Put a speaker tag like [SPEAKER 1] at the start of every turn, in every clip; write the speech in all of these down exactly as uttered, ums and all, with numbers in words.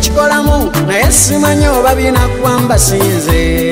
[SPEAKER 1] kukikolamu naye simanyi oba binakwamba sinze.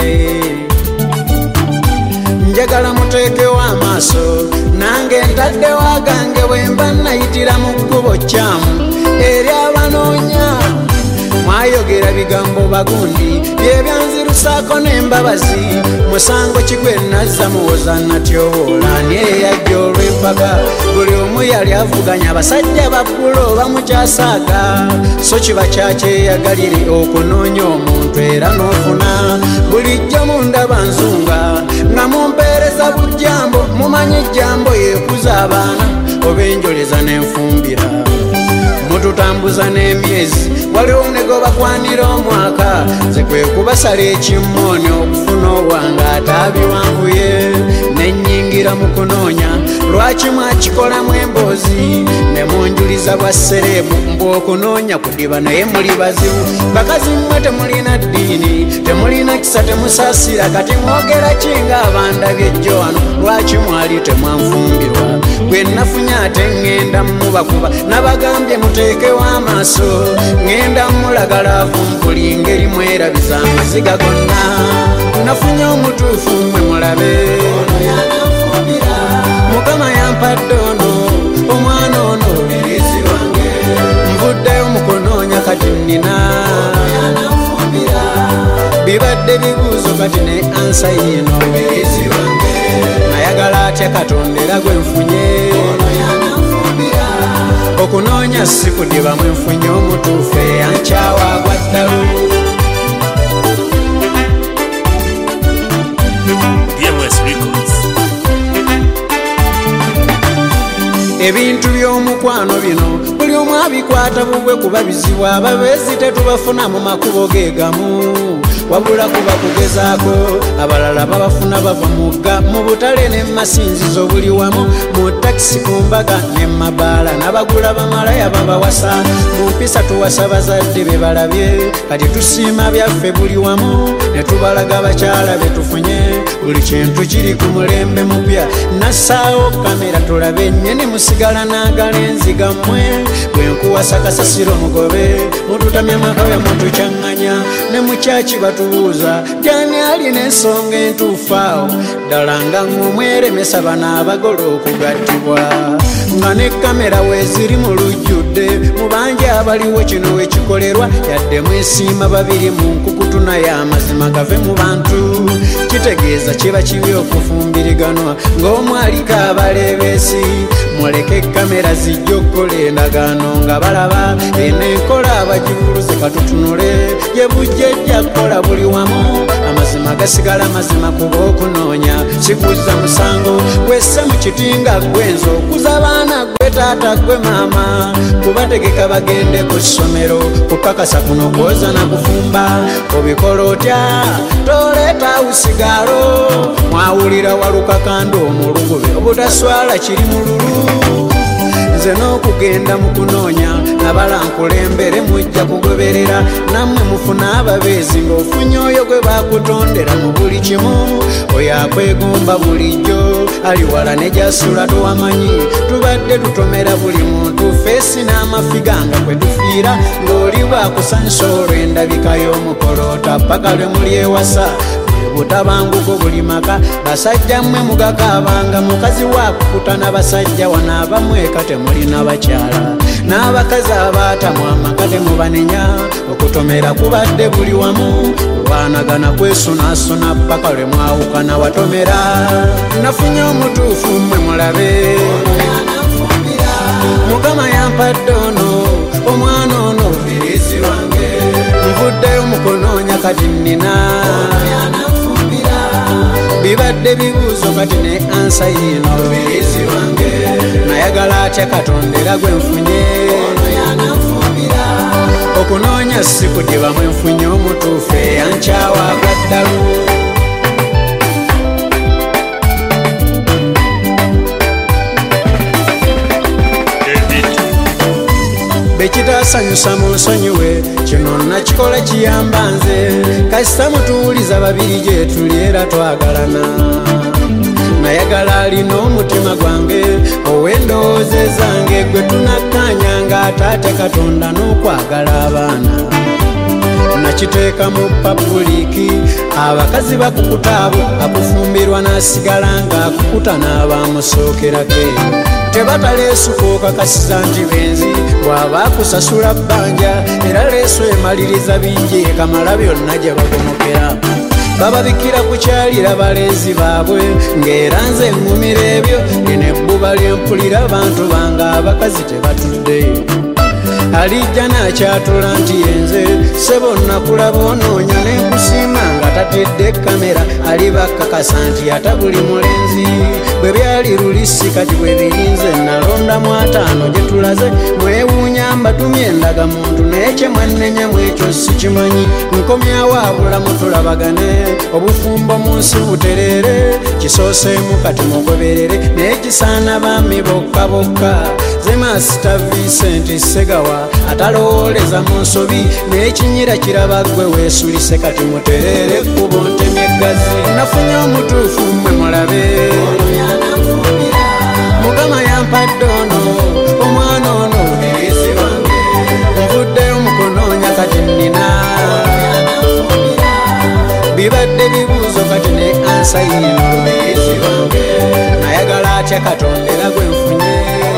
[SPEAKER 1] Njagala muteekewo amaaso nange ntaddewo agange bwe mba nayitira mu kkubo kyamu eri abanoonya. Mwayogera bigambo bagundi byebyanzirusaako n'embabazi, musango kigwe nazza muwoza natyoboola ani eyajja olw'empaka. Buli omu yali avuganya abasajja babbulo bamukyasaaga, so kiba kyakyeyagalire okunoonya omuntu era n'ofuna. Bulijjo mundaba nzunga nga mumpeereza bujjambo, mumanyi ejjambo yeekuza abaana oba enjoleza n'enfumbira. Mututambuza n'emyezi waliwo ne gwe bakwanira omwaka, nze kwe kubasala ekimmooni okufuna obwange ataabiwanvuye. Nennyingira mu kunoonya lwaki mwakikolamu emboozi ne munjuliza bwa serebu mbu okunoonya kudiba naye muli bazibu. Bakazi mmwe temulina ddiini, temulina kisa, temusaasira, kati mwogera kinga abandabye ejjo wano. Lwaki mwali temwanfumbirwa? Bwe nafunye ate ŋŋenda mubakuba, nabagambye muteekewo amaaso, ŋŋenda mulagala vumpuli ngeri mwerabiza amaziga gonna. Nafunye omutuufu mmwe mulabe, Mukama yampadde ono omwana ono obubeerezi bwange. Nvuddeyo mu kunoonya kati nnina bibadde bibuuzo kati ne ansa yino obubeerezi bwange. Nayagala atya Katonda era gwe nfunye, okunoonya si kudiba mwe nfunye omutuufu eyankyawa agwa ddalu. Ebintu by'omukwano bino buli omu abikwata bubwe kuba bizibu. Ababeezi tetubafuna mu makubo ge gamu, wabula kuba kugezaako. Abalala babafuna bava mugga mu butale ne masinzizo buli wamu, mu takisi ku mbaga ne mabaala, n'abagula bamalaya babawasa. Mu mpisa tuwasa bazadde be balabye, kati tusiima byaffe buli wamu ne tubalaga bakyala be tufunye. Buli kintu kiri ku mulembe mupya, nassaawo kamera tulabe ennyeni musigala n'agala enziga mmwe. Bwe nkuwasa kasasiro mugobe, mututamya makawe mutukyaŋŋanya, ne mukyaki batubuuza gyani alina ensonga entuufu awo. Ddala nga mmweremesa bano abagole okugattibwa, nga ne kamera weeziri mu lujjudde. Mu bangi abaliwo kino wekikolerwa, yadde mwesiima babiri mu nkukutu naye amazima gave mu bantu. Kitegeeza kiba kibi okufumbiriganwa ng'omu aliko abaleebeesi. Muleke kamera zijja okukola endagaano nga balaba eno enkola abagivuluze. Katutunule ye bujjejja kukola buli wamu, amazima gasigala mazima kuba okunoonya sikuza musango. Wesse mu kitinga gwenza okuza abaana gwe taata gwe maama, kubategeka bagende ku ssomero, kukakasa kuno kwoza na kufumba. Obikola otya toleeta usigalo, mwawulira walukakando omulugube obutaswala kiri mu lulu. Nze n'okugenda mu kunoonya nabala nkulembere mujja kugoberera, nammwe mufuna ababeezi ng'ofunye oyo gwe bakutondera mu buli kimu. Oyo akwegomba bulijjo ali wala ne gyasula towamanyi. Tubadde tutomera buli muntu feesi n'amafiga nga kwe tufiira, ng'oli bwakusanyusa olw'endabika y'omukoloota paka lwe muli ewasa. Butabanguko buli maka, basajja mmwe mugakaabanga, mukazi waakukutana basajja wano abamu eka temulina bakyala, n'abakazi abaatamwa amaka temubanenya. Okutomera kubadde buli wamu, kulwanagana kwesunaasuna paka lwe mwawukana watomera. Nafunye omutuufu mmwe mulabe, Mukama yampadde ono omwana ono obubeerezi bwange. Nvuddeyo mu kunoonya kati nnina bibadde bibuuzo kati ne ansa yino obubeerezi bwange. Nayagala atya Katonda era gwe nfunye, okunoonya si kudiba mwe nfunye omutuufu eyankyawa agwa ddalu. Bekitaasanyusa mu nsonyiwe, kino nakikola kiyamba nze. Kasita mutuwuliza babiri gye tuli era twagalana. Nayagala alina omutima gwange ow'endowooza zange, gwe tunakkaanya nga Taate Katonda n'okwagala abaana. nakiteeka mu papuliki abakazi bakukutaabo akufumbirwa n'asigala ng'akukuta n'abaamusookerako tebatala esuka okakasiza nti benzi bw'aba akusasula bbanja era leeso emaliriza bingi ekamala byonna gye bagomokera bababikira ku kyalira balenzi baabwe ng'era nze ŋŋumira ebyo lino ebbuba lyempulira bantu bange abakazi tebatudde alijja n'akyatula nti yenze sebo nakulaba onoonya n'enkusiima nga tatedde kamera alibakakasa nti ata buli mulenzi bwe byali lulisi kati bwe birinze nalondamu ataano gye tulaze mwewuunya mbatumye endaga muntu naye kye mwannenyamu ekyo sikimanyi nkomyawo abulamu tulabagane obufumbo mu nsi buterere kisooseemu kati mugoberere naye kisaana baami bokka bokka ze masita Vincent Segawa atalowooleza mu nsobi n'ekinyira kiraba ggwe weesulise kati muterere kubo ntemye eggazi nafunye omutuufu mmwe mulabe mukama yampadde ono omwana ono mubirizi wange nvuddeyo mukunoonya kati nnina bibadde bibuuzo kati ne ansa yino mubirizi wange nayagala atya katondera gwe nfunye